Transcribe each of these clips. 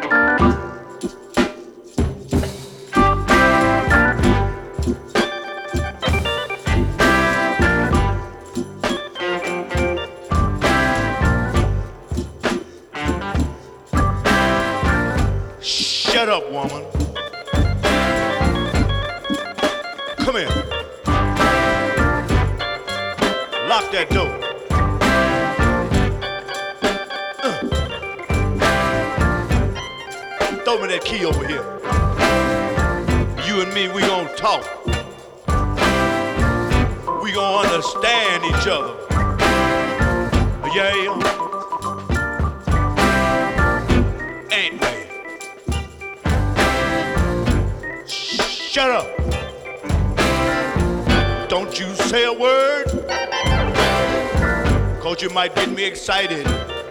Shut up, woman. Come here. Lock that door. Throw me that key over here. You and me, we gonna talk. We gonna understand each other. Yeah. Ain't we? Shut up. Don't you say a word, 'cause you might get me excited,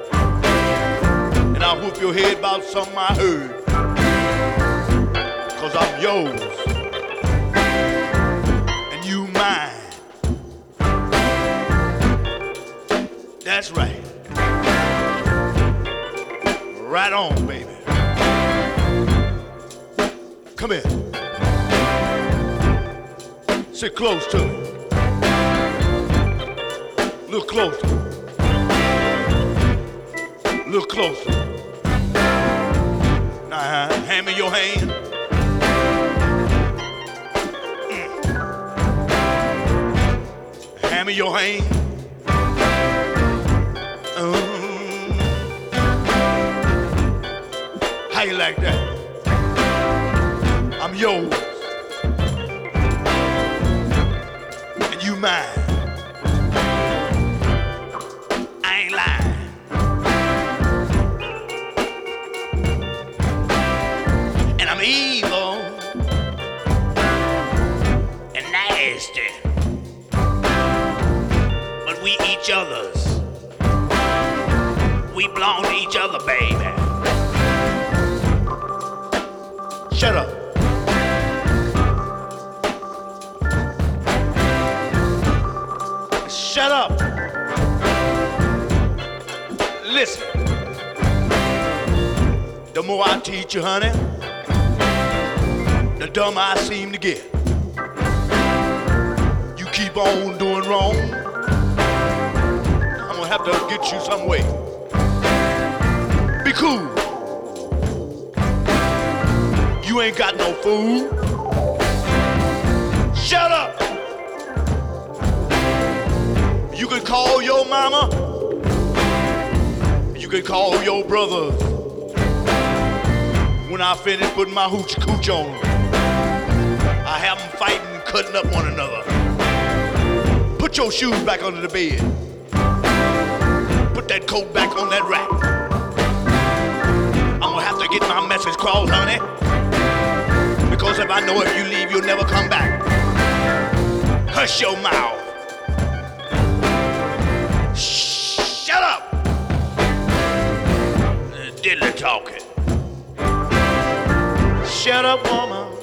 and I'll whoop your head about something I heard, 'cause I'm yours, and you mine. That's right. Right on, baby. Come here. Sit close to me. Look closer. Look closer. Now, hand me your hand. Hand me your hand. How you like that? I'm yours. And you mine. I ain't lying. And I'm evil and nasty. But we each other's. We belong to each other, baby. Shut up. Shut up. Listen. The more I teach you, honey, the dumber I seem to get. You keep on doing wrong, I'm gonna have to get you some way. Be cool. You ain't got no food. Shut up. You can call your mama. You can call your brothers. When I finish putting my hoochie cooch on them, I have them fighting and cutting up one another. Put your shoes back under the bed. Put that coat back on that rack. I'm gonna have to get my message crossed, honey. Because if I know if you leave, you'll never come back. Hush your mouth. Shut up. Diddly talking. Shut up, woman.